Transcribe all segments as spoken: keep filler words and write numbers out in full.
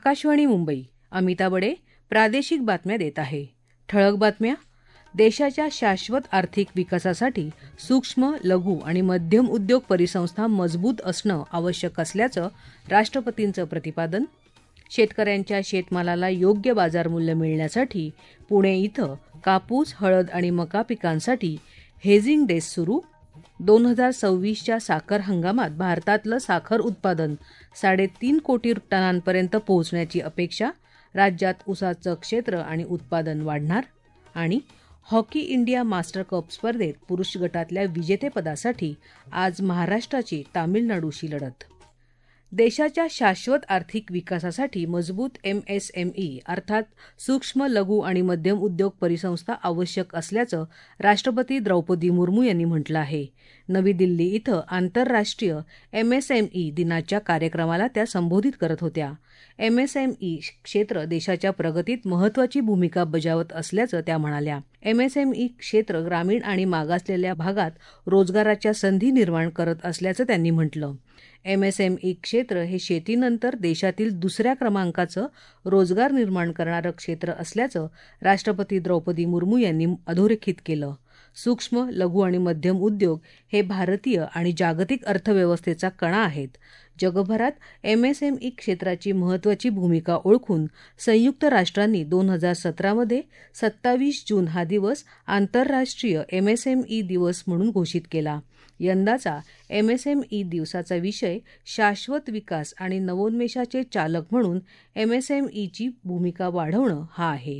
आकाशवाणी मुंबई. अमिता बडे प्रादेशिक बातम्या देत आहे. ठळक बातम्या. देशाच्या शाश्वत आर्थिक विकासासाठी सूक्ष्म, लघु आणि मध्यम उद्योग परिसंस्था मजबूत असणं आवश्यक असल्याचं राष्ट्रपतींचं प्रतिपादन. शेतकऱ्यांच्या शेतमालाला योग्य बाजारमूल्य मिळण्यासाठी पुणे इथं कापूस, हळद आणि मका पिकांसाठी हेजिंग डेस सुरू. दोन हजार सव्वीसच्या साखर हंगामात भारतातलं साखर उत्पादन साडेतीन कोटी टनांपर्यंत पोहोचण्याची अपेक्षा. राज्यात ऊसाचं क्षेत्र आणि उत्पादन वाढणार. आणि हॉकी इंडिया मास्टर कप स्पर्धेत पुरुष गटातल्या विजेतेपदासाठी आज महाराष्ट्राची तामिळनाडूशी लढत. देशाच्या शाश्वत आर्थिक विकासासाठी मजबूत एमएसएमई अर्थात सूक्ष्म, लघु आणि मध्यम उद्योग परिसंस्था आवश्यक असल्याचं राष्ट्रपती द्रौपदी मुर्मू यांनी म्हटलं आहे. नवी दिल्ली इथं आंतरराष्ट्रीय एमएसएमई दिनाच्या कार्यक्रमाला त्या संबोधित करत होत्या. एमएसएमई क्षेत्र देशाच्या प्रगतीत महत्त्वाची भूमिका बजावत असल्याचं त्या म्हणाल्या. एमएसएमई क्षेत्र ग्रामीण आणि मागासलेल्या भागात रोजगाराच्या संधी निर्माण करत असल्याचं त्यांनी म्हटलं. एमएसएमई क्षेत्र हे शेतीनंतर देशातील दुसऱ्या क्रमांकाचं रोजगार निर्माण करणारं क्षेत्र असल्याचं राष्ट्रपती द्रौपदी मुर्मू यांनी अधोरेखित केलं. सूक्ष्म, लघु आणि मध्यम उद्योग हे भारतीय आणि जागतिक अर्थव्यवस्थेचा कणा आहेत. जगभरात एमएसएमई क्षेत्राची महत्त्वाची भूमिका ओळखून संयुक्त राष्ट्रांनी दोन हजार सतरामध्ये सत्तावीस जून हा दिवस आंतरराष्ट्रीय एमएसएमई दिवस म्हणून घोषित केला. यंदाचा एमएसएमई दिवसाचा विषय शाश्वत विकास आणि नवोन्मेषाचे चालक म्हणून एमएसएमईची भूमिका वाढवणं हा आहे.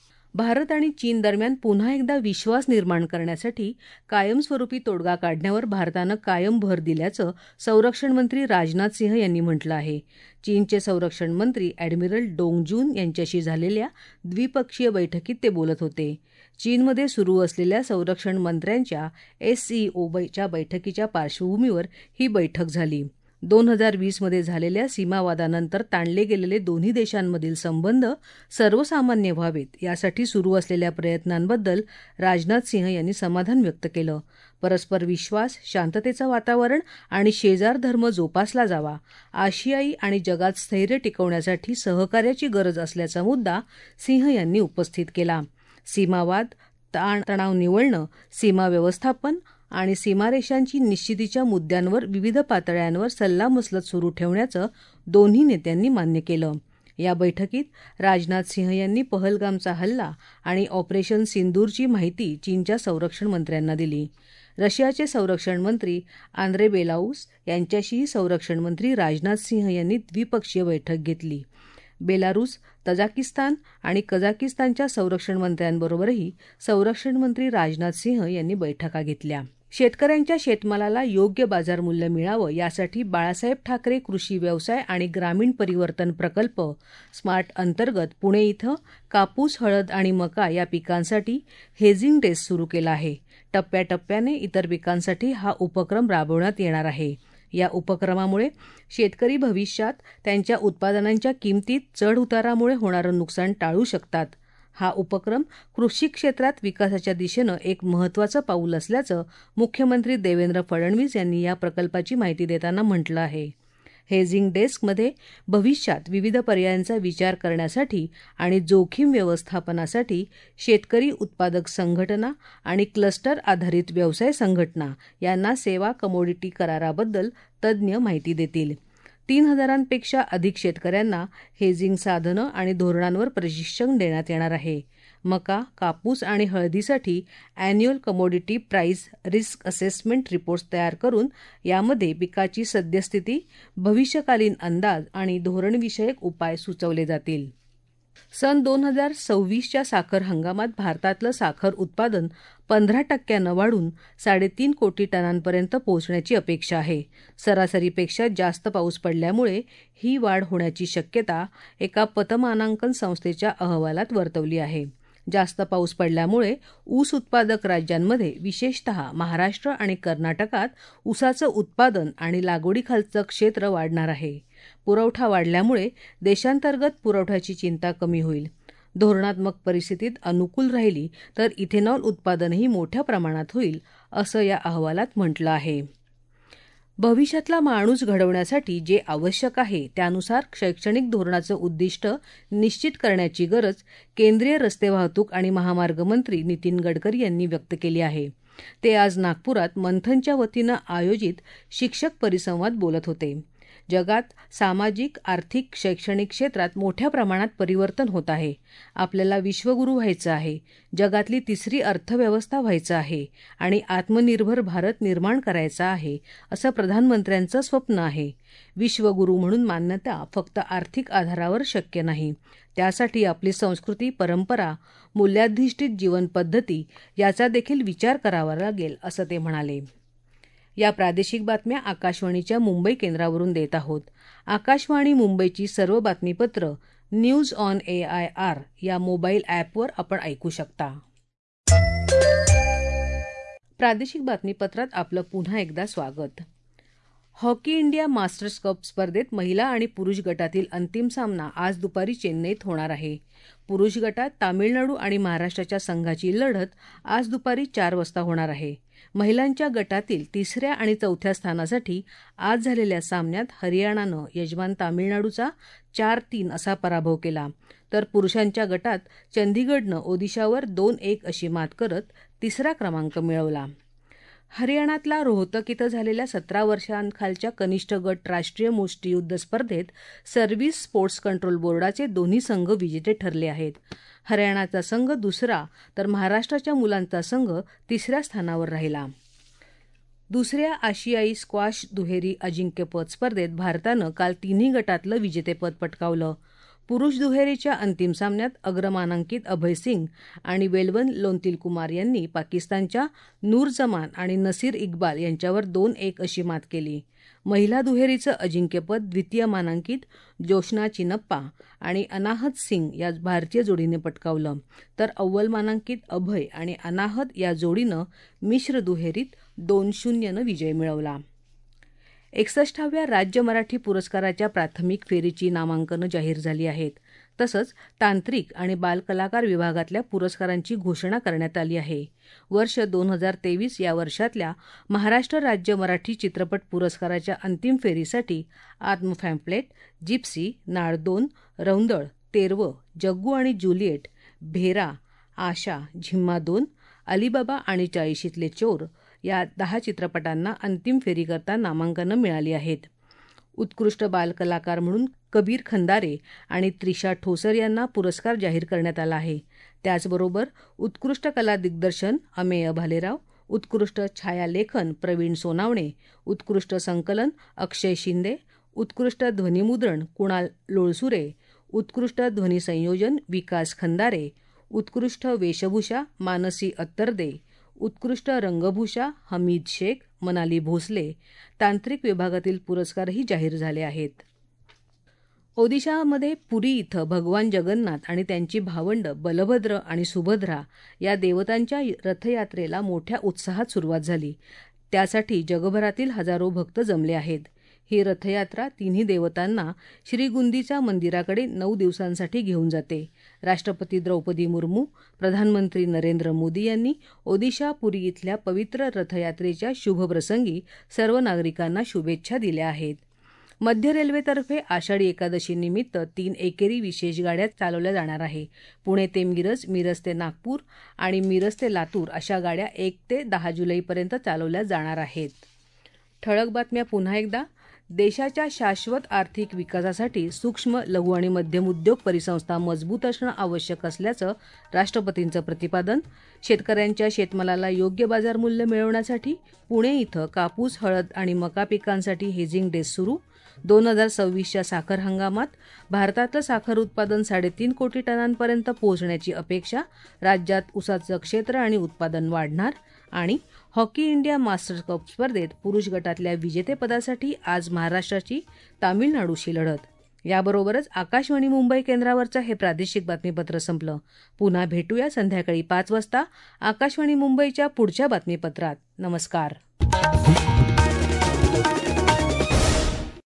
भारत आणि चीन दरम्यान पुन्हा एकदा विश्वास निर्माण करण्यासाठी कायमस्वरूपी तोडगा काढण्यावर भारतानं कायम भर दिल्याचं संरक्षण मंत्री राजनाथ सिंह यांनी म्हटलं आहे. चीनचे संरक्षण मंत्री ॲडमिरल डोंग जून यांच्याशी झालेल्या द्विपक्षीय बैठकीत ते बोलत होते. चीनमध्ये सुरू असलेल्या संरक्षण मंत्र्यांच्या एससीओच्या बैठकीच्या पार्श्वभूमीवर ही बैठक झाली. दोन हजार वीसमध्ये झालेल्या सीमावादानंतर ताणले गेलेले दोन्ही देशांमधील संबंध सर्वसामान्य व्हावेत यासाठी सुरू असलेल्या प्रयत्नांबद्दल राजनाथ सिंह यांनी समाधान व्यक्त केलं. परस्पर विश्वास, शांततेचं वातावरण आणि शेजार धर्म जोपासला जावा. आशियाई आणि जगात स्थैर्य टिकवण्यासाठी सहकार्याची गरज असल्याचा मुद्दा सिंह यांनी उपस्थित केला. सीमावाद, ताणतणाव निवळणं, सीमा व्यवस्थापन आणि सीमारेषांची निश्चितीच्या मुद्द्यांवर विविध पातळ्यांवर सल्लामसलत सुरू ठेवण्याचं दोन्ही नेत्यांनी मान्य केलं. या बैठकीत राजनाथ सिंह यांनी पहलगामचा हल्ला आणि ऑपरेशन सिंदूरची माहिती चीनच्या संरक्षण मंत्र्यांना दिली. रशियाचे संरक्षण मंत्री आंद्रे बेलाऊस यांच्याशीही संरक्षण मंत्री राजनाथ सिंह यांनी द्विपक्षीय बैठक घेतली. बेलारूस, तजाकिस्तान आणि कझाकिस्तानच्या संरक्षण मंत्र्यांबरोबरही संरक्षण मंत्री राजनाथ सिंह यांनी बैठका घेतल्या. शेतकऱ्यांच्या शेतमालाला योग्य बाजारमूल्य मिळावं यासाठी बाळासाहेब ठाकरे कृषी व्यवसाय आणि ग्रामीण परिवर्तन प्रकल्प स्मार्ट अंतर्गत पुणे इथं कापूस, हळद आणि मका या पिकांसाठी हेजिंग डेस सुरू केला आहे. टप्प्याटप्प्याने इतर पिकांसाठी हा उपक्रम राबवण्यात येणार आहे. या उपक्रमामुळे शेतकरी भविष्यात त्यांच्या उत्पादनांच्या किमतीत चढउतारामुळे होणारं नुकसान टाळू शकतात. हा उपक्रम कृषी क्षेत्रात विकासाच्या दिशेनं एक महत्त्वाचं पाऊल असल्याचं मुख्यमंत्री देवेंद्र फडणवीस यांनी या प्रकल्पाची माहिती देताना म्हटलं आहे. हेजिंग डेस्कमध्ये भविष्यात विविध पर्यायांचा विचार करण्यासाठी आणि जोखीम व्यवस्थापनासाठी शेतकरी उत्पादक संघटना आणि क्लस्टर आधारित व्यवसाय संघटना यांना सेवा कमोडिटी कराराबद्दल तज्ज्ञ माहिती देतील. तीन हजारांपेक्षा अधिक शेतकऱ्यांना हेजिंग साधनं आणि धोरणांवर प्रशिक्षण देण्यात येणार आहे. मका, कापूस आणि हळदीसाठी annual commodity price risk assessment reports तयार करून यामध्ये पिकाची सद्यस्थिती, भविष्यकालीन अंदाज आणि धोरणविषयक उपाय सुचवले जातील. सन दोन हजार सव्वीसच्या साखर हंगामात भारतातलं साखर उत्पादन पंधरा टक्क्यानं वाढून साडेतीन कोटी टनांपर्यंत पोहोचण्याची अपेक्षा आहे. सरासरीपेक्षा जास्त पाऊस पडल्यामुळे ही वाढ होण्याची शक्यता एका पतमानांकन संस्थेच्या अहवालात वर्तवली आहे. जास्त पाऊस पडल्यामुळे ऊस उत्पादक राज्यांमध्ये विशेषतः महाराष्ट्र आणि कर्नाटकात ऊसाचं उत्पादन आणि लागवडीखालचं क्षेत्र वाढणार आहे. पुरवठा वाढल्यामुळे देशांतर्गत पुरवठ्याची चिंता कमी होईल. धोरणात्मक परिस्थितीत अनुकूल राहिली तर इथेनॉल उत्पादनही मोठ्या प्रमाणात होईल, असं या अहवालात म्हटलं आहे. भविष्यातला माणूस घडवण्यासाठी जे आवश्यक आहे त्यानुसार शैक्षणिक धोरणाचं उद्दिष्ट निश्चित करण्याची गरज केंद्रीय रस्ते वाहतूक आणि महामार्ग मंत्री नितीन गडकरी यांनी व्यक्त केली आहे. ते आज नागपुरात मंथनच्या वतीनं आयोजित शिक्षक परिसंवाद बोलत होते. जगात सामाजिक, आर्थिक, शैक्षणिक क्षेत्रात मोठ्या प्रमाणात परिवर्तन होत आहे. आपल्याला विश्वगुरू व्हायचं आहे, जगातली तिसरी अर्थव्यवस्था व्हायचं आहे आणि आत्मनिर्भर भारत निर्माण करायचा आहे, असं प्रधानमंत्र्यांचं स्वप्न आहे. विश्वगुरू म्हणून मान्यता फक्त आर्थिक आधारावर शक्य नाही. त्यासाठी आपली संस्कृती, परंपरा, मूल्याधिष्ठित जीवनपद्धती याचा देखील विचार करावा लागेल, असं ते म्हणाले. या प्रादेशिक बातम्या आकाशवाणीच्या मुंबई केंद्रावरून देत आहोत. आकाशवाणी मुंबईची सर्व बातमीपत्र news on A I R या मोबाईल ॲपवर आपण ऐकू शकता. प्रादेशिक बातमीपत्रात आपलं पुन्हा एकदा स्वागत. हॉकी इंडिया मास्टर्स कप स्पर्धेत महिला आणि पुरुष गटातील अंतिम सामना आज दुपारी चेन्नईत होणार आहे. पुरुष गटात तामिळनाडू आणि महाराष्ट्राच्या संघाची लढत आज दुपारी चार वाजता होणार आहे. महिलांच्या गटातील तिसऱ्या आणि चौथ्या स्थानासाठी आज झालेल्या सामन्यात हरियाणानं यजमान तामिळनाडूचा चार तीन असा पराभव केला, तर पुरुषांच्या गटात चंदीगडनं ओदिशावर दोन एक अशी मात करत तिसरा क्रमांक मिळवला. हरियाणातल्या रोहतक इथं झालेल्या सतरा वर्षांखालच्या कनिष्ठ गट राष्ट्रीय मुष्टियुद्ध स्पर्धेत सर्व्हिस स्पोर्ट्स कंट्रोल बोर्डाचे दोन्ही संघ विजेते ठरले आहेत. हरियाणाचा संघ दुसरा तर महाराष्ट्राच्या मुलांचा संघ तिसऱ्या स्थानावर राहिला. दुसऱ्या आशियाई स्क्वॉश दुहेरी अजिंक्यपद स्पर्धेत भारतानं काल तिन्ही गटातलं विजेतेपद पटकावलं. पुरुष दुहेरीच्या अंतिम सामन्यात अग्रमानांकित अभय सिंग आणि वेलवन लोंतिलकुमार यांनी पाकिस्तानच्या नूर जमान आणि नसीर इक्बाल यांच्यावर दोन एक अशी मात केली. महिला दुहेरीचं अजिंक्यपद द्वितीय मानांकित जोशना चिनप्पा आणि अनाहत सिंग या भारतीय जोडीने पटकावलं, तर अव्वल मानांकित अभय आणि अनाहत या जोडीनं मिश्र दुहेरीत दोन शून्यनं विजय मिळवला. एकसष्टाव्या राज्य मराठी पुरस्काराच्या प्राथमिक फेरीची नामांकनं जाहीर झाली आहेत. तसंच तांत्रिक आणि बालकलाकार विभागातल्या पुरस्कारांची घोषणा करण्यात आली आहे. वर्ष दोन हजार तेवीस या वर्षातल्या महाराष्ट्र राज्य मराठी चित्रपट पुरस्काराच्या अंतिम फेरीसाठी आत्मफॅम्पलेट, जिप्सी, नाळ दोन, रौंदळ, तेरवं, जग्गू आणि ज्युलिएट, भेरा, आशा, झिम्मा दोन, अलिबाबा आणि चाळीशीतले चोर या दहा चित्रपटांना अंतिम फेरीकरता नामांकनं मिळाली आहेत. उत्कृष्ट बालकलाकार म्हणून कबीर खंदारे आणि त्रिशा ठोसर यांना पुरस्कार जाहीर करण्यात आला आहे. त्याचबरोबर उत्कृष्ट कला दिग्दर्शन अमेय भालेराव, उत्कृष्ट छायालेखन प्रवीण सोनावणे, उत्कृष्ट संकलन अक्षय शिंदे, उत्कृष्ट ध्वनिमुद्रण कुणाल लोळसुरे, उत्कृष्ट ध्वनिसंयोजन विकास खंदारे, उत्कृष्ट वेशभूषा मानसी अत्तरदे, उत्कृष्ट रंगभूषा हमीद शेख, मनाली भोसले, तांत्रिक विभागातील पुरस्कारही जाहीर झाले आहेत. ओदिशामध्ये पुरी इथं भगवान जगन्नाथ आणि त्यांची भावंड बलभद्र आणि सुभद्रा या देवतांच्या रथयात्रेला मोठ्या उत्साहात सुरुवात झाली. त्यासाठी जगभरातील हजारो भक्त जमले आहेत. ही रथयात्रा तिन्ही देवतांना श्रीगुंदीचा मंदिराकडे नऊ दिवसांसाठी घेऊन जाते. राष्ट्रपती द्रौपदी मुर्मू, प्रधानमंत्री नरेंद्र मोदी यांनी ओदिशा पुरी इथल्या पवित्र रथयात्रेच्या शुभप्रसंगी सर्व नागरिकांना शुभेच्छा दिल्या आहेत. मध्य रेल्वेतर्फे आषाढी एकादशीनिमित्त तीन एकेरी विशेष गाड्या चालवल्या जाणार आहे. पुणे ते मिरज, मिरज ते नागपूर आणि मिरज ते लातूर अशा गाड्या एक ते दहा जुलैपर्यंत चालवल्या जाणार आहेत. ठळक बातम्या पुन्हा एकदा. देशाच्या शाश्वत आर्थिक विकासासाठी सूक्ष्म, लघु आणि मध्यम उद्योग परिसंस्था मजबूत असणं आवश्यक असल्याचं राष्ट्रपतींचं प्रतिपादन. शेतकऱ्यांच्या शेतमालाला योग्य बाजारमूल्य मिळवण्यासाठी पुणे इथं कापूस, हळद आणि मका पिकांसाठी हेजिंग डेज सुरू. दोन हजार सव्वीसच्या साखर हंगामात भारतातलं साखर उत्पादन साडेतीन कोटी टनांपर्यंत पोहोचण्याची अपेक्षा. राज्यात ऊसाचं क्षेत्र आणि उत्पादन वाढणार. आणि हॉकी इंडिया मास्टर्स कप स्पर्धेत पुरुष गटातल्या विजेतेपदासाठी आज महाराष्ट्राची तामिळनाडूशी लढत. याबरोबरच आकाशवाणी मुंबई केंद्रावरचं हे प्रादेशिक बातमीपत्र संपलं. पुन्हा भेटूया संध्याकाळी पाच वाजता आकाशवाणी मुंबईच्या पुढच्या बातमीपत्रात. नमस्कार.